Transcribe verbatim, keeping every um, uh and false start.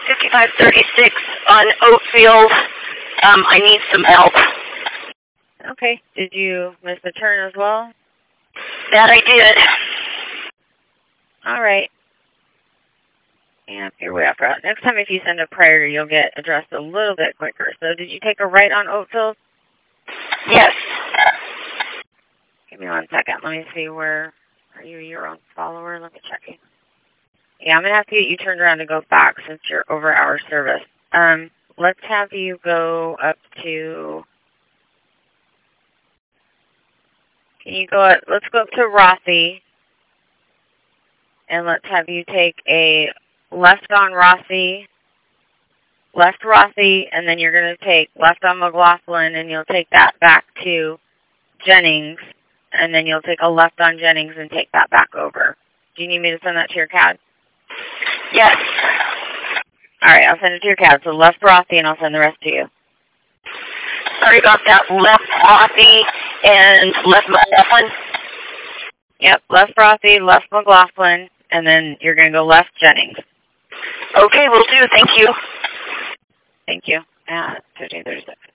fifty-five thirty-six on Oatfield. Um, I need some help. Okay. Did you miss the turn as well? That I did. All right. Yeah, you're way off route. Next time if you send a prior, you'll get addressed a little bit quicker. So did you take a right on Oatfield? Yes. Give me one second. Let me see where, are you your own follower? Let me check you. Yeah, I'm going to have to get you turned around to go back since you're over hour service. Um, let's have you go up to, can you go up, let's go up to Rossi, and let's have you take a left on Rossi, left Rossi, and then you're going to take left on McLaughlin, and you'll take that back to Jennings, and then you'll take a left on Jennings and take that back over. Do you need me to send that to your C A D? Yes. All right, I'll send it to your C A D. So left Rossi, and I'll send the rest to you. Sorry about that. Left Rossi and left McLaughlin. Yep, left Rossi, left McLaughlin, and then you're going to go left Jennings. Okay, will do. Thank you. Thank you. At fifteen thirty-six.